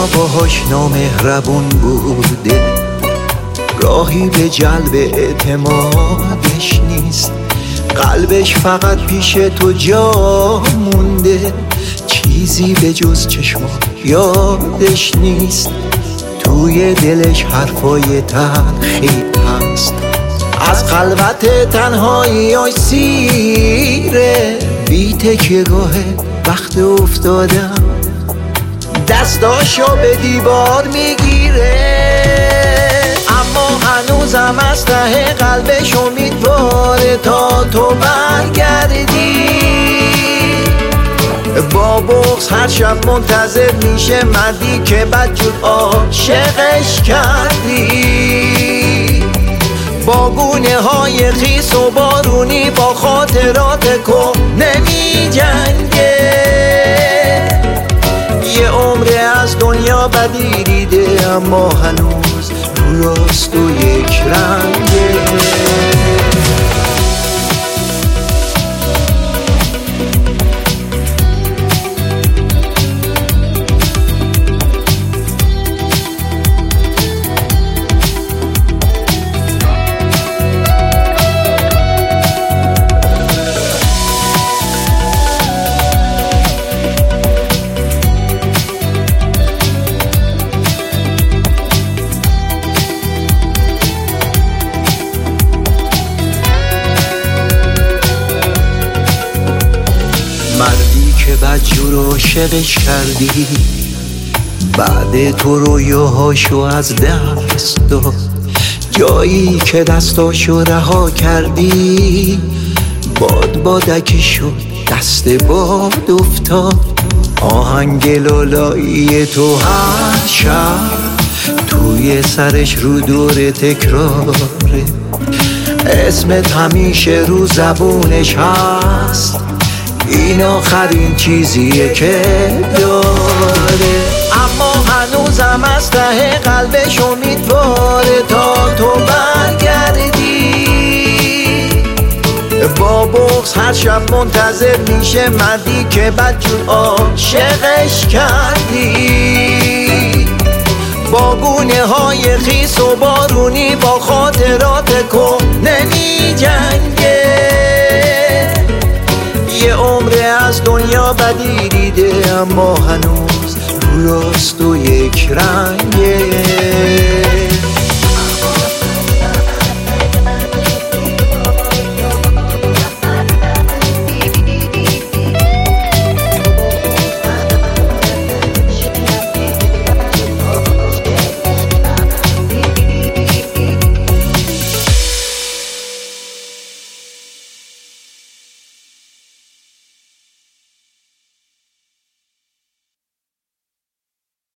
دنیا باهاش نامهربون بوده، راهی به جلب اعتمادش نیست. قلبش فقط پیش تو جا مونده، چیزی به جز چشما یادش نیست. توی دلش حرفای تلخی هست، از خلوت تنهاییاش سیره. بی تکیه‌گاه وقت افتادم، دستاشو به دیوار میگیره، اما هنوزم از ته قلبش امیدواره تا تو برگردی. با بغض هر شب منتظر میشه مردی که بدجور عاشقش کردی. با گونه های خیس و بارونی با خاطرات کهنه میجنگه. یه عمره از دنیا بدی دیده، اما هنوز رو راست و یک رنگه. مردی که بدجور عاشقش کردی، بعد تو رویاهاشو از دست داد. جایی که دستاشو رها کردی، بادکی شد دست باد افتاد. آهنگ لالایی تو هر شب توی سرش رو دور تکراره. اسمت همیشه رو زبونش هست، این آخرین چیزیه که داره. اما هنوزم از ته قلبش امیدواره تا تو برگردی. با بغض هر شب منتظر میشه مردی که بدجور عاشقش کردی. با گونه های خیس و بارونی با خاطرات کهنه میجنگه. یه عمره از دنیا بدی دیده، اما هنوز رو راست و یک رنگه.